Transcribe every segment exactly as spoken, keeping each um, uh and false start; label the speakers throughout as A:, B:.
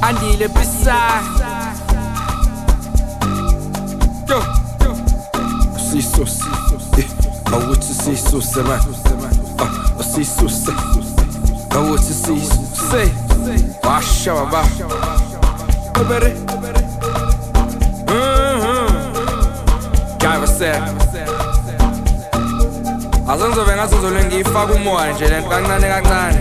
A: Andile beside. Yo, see so see. I want to see so man. I see so say. I want to see so say. Wash out ba. Obere. Mhm. Gava say. Azonzo venga azonzo ngifaka umoya nje lento kancane kancane.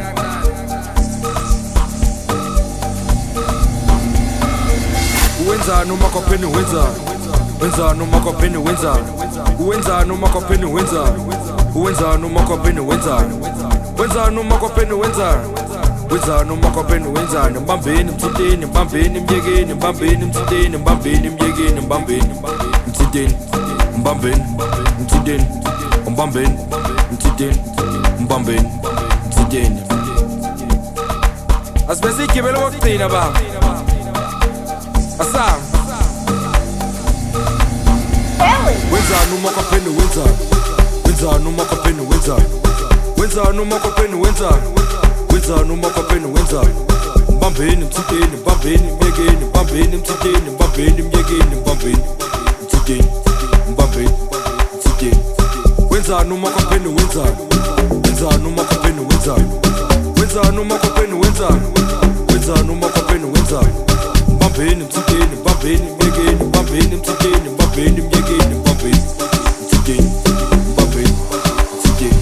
A: Wenzani uma kopeni wenzani? Wenzani uma kopeni wenzani? Wenzani uma kopeni wenzani? Wenzani uma kopeni wenzani? Wenzani uma kopeni wenzani? Wenzani uma kopeni wenzani? Mbambeni mthinteni, mbambeni myekeni, mbambeni mthinteni, mbambeni myekeni, mbambeni mthinteni, mbambeni mthinteni, mbambeni mthinteni, mbambeni mthinteni. Asibese igibelo kokugcina baba. Asam. Wenzani uma kopeni wenzani? Wenzani uma kopeni wenzani? Wenzani uma kopeni wenzani? Wenzani uma kopeni wenzani? Mbambeni mthinteni, mbambeni myekeni, mbambeni mthinteni, mbambeni myekeni, mbambeni mthinteni, mbambeni mthinteni. Wenzani uma kopeni wenzani? Wenzani uma kopeni wenzani? Wenzani uma kopeni wenzani? Wenzani uma kopeni wenzani? Mbambeni mthinteni, mbambeni myekeni, mbambeni mthinteni, mbambeni myekeni, mbambeni mthinteni, mbambeni mthinteni.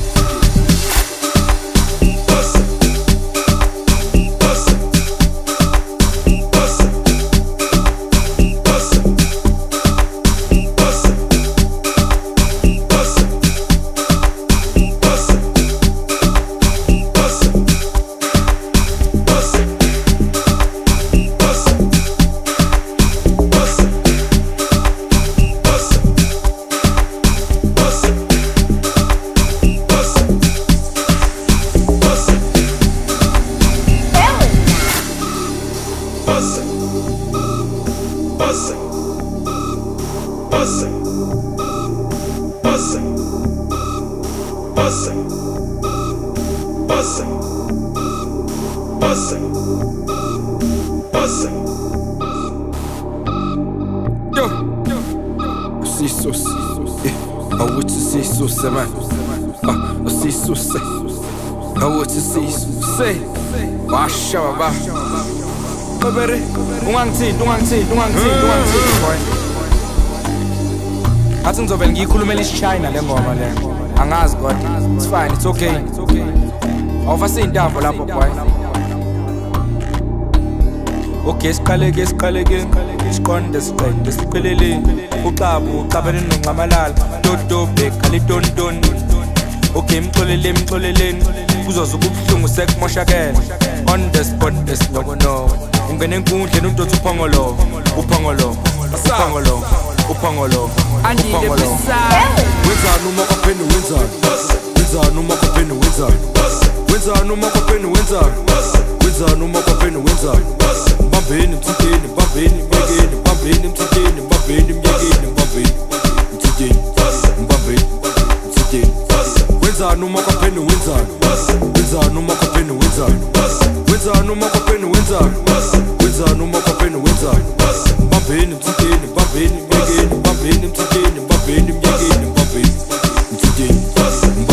A: Man. Uh, I see so say. I want to see so say. Wash out ba. Obere. Ungangthi, ungangthi, ungangthi, ungangthi boy. Athi ngizovela ngiyikhulumela isiChina le ngoma le. Angazi kodwa. It's fine, it's okay. Awufase intambo lapho boy. Okay, siqale ke siqale ke. Siqonde siqonde siqhelele. Uqabu uqabene nonqamalala. Dodo bekhala tonton. Okay mxolele mxoleleni kuzoza ububhlungu sekumoshakela. On the spot esinoko no. Ungene enkundleni untothu uphongolo. Uphongolo. Uphongolo. Uphongolo. Uphongolo. Wenzani uma kopeni wenzani? Wenzani uma kopeni wenzani? Wenzani uma kopeni wenzani? Wenzani uma kopeni wenzani? Mbambeni mthinteni, mbambeni myekeni, mbambeni mthinteni, mbambeni myekeni, mbambeni mthinteni, mbambeni mthinteni. Wenzani uma kopeni wenzani? Wenzani uma kopeni wenzani? Wenzani uma kopeni wenzani? Wenzani uma kopeni wenzani? Mbambeni mthinteni, mbambeni myekeni, mbambeni mthinteni, mbambeni myekeni, mbambeni mthinteni.